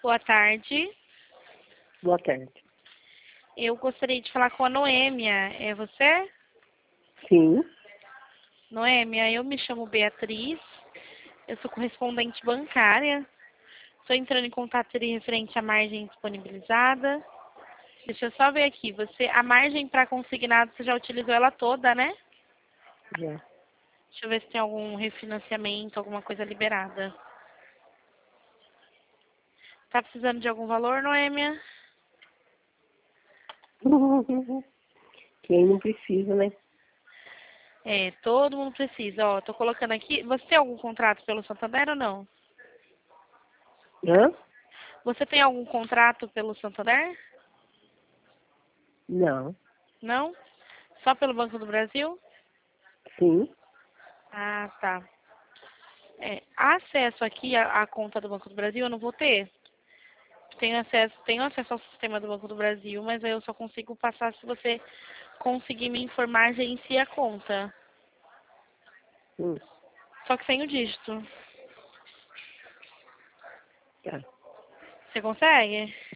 Boa tarde. Boa tarde. Eu gostaria de falar com a Noêmia. É você? Sim. Noêmia, eu me chamo Beatriz. Eu sou correspondente bancária. Estou entrando em contato referente à margem disponibilizada. Deixa eu só ver aqui. A margem para consignado, você já utilizou ela toda, né? Já. Deixa eu ver se tem algum refinanciamento, alguma coisa liberada. Tá precisando de algum valor, Noêmia? Quem não precisa, né? É, todo mundo precisa. Ó, tô colocando aqui. Você tem algum contrato pelo Santander ou não? Hã? Você tem algum contrato pelo Santander? Não. Não? Só pelo Banco do Brasil? Sim. Ah, tá. Acesso aqui à conta do Banco do Brasil eu não vou ter. Tenho acesso ao sistema do Banco do Brasil, mas aí eu só consigo passar se você conseguir me informar, gerencia a conta. Hum. Só que sem o dígito. Tá. Você consegue?